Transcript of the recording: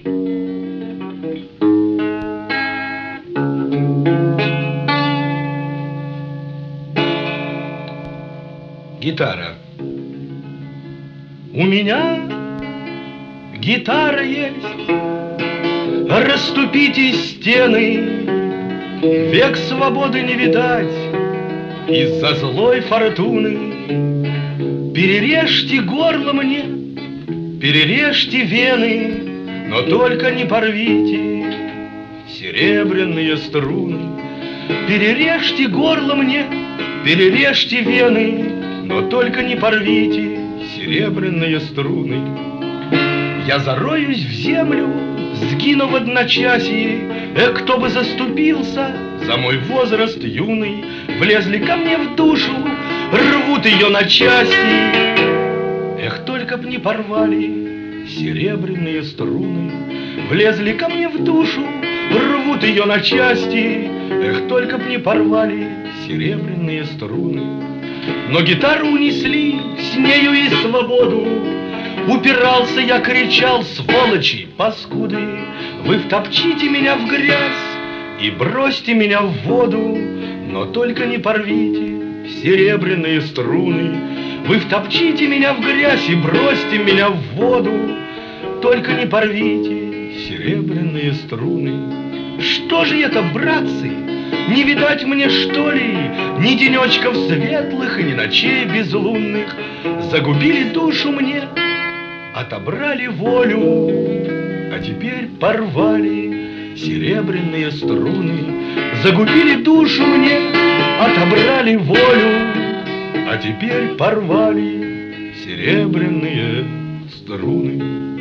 Гитара. У меня гитара есть, расступите стены, век свободы не видать из-за злой фортуны. Перережьте горло мне, перережьте вены, но только не порвите серебряные струны. Перережьте горло мне, перережьте вены, но только не порвите серебряные струны. Я зароюсь в землю, сгину в одночасье. Кто бы заступился за мой возраст юный? Влезли ко мне в душу, рвут ее на части. Только б не порвали серебряные струны. Влезли ко мне в душу, рвут ее на части. Только б не порвали серебряные струны. Но гитару унесли, с нею и свободу. Упирался я, кричал: сволочи, паскуды, вы втопчите меня в грязь и бросьте меня в воду, но только не порвите серебряные струны. Вы втопчите меня в грязь и бросьте меня в воду, только не порвите серебряные струны. Что же это, братцы, не видать мне, что ли, ни денечков светлых и ни ночей безлунных? Загубили душу мне, отобрали волю, а теперь порвали серебряные струны. Загубили душу мне, отобрали волю, а теперь порвали серебряные струны.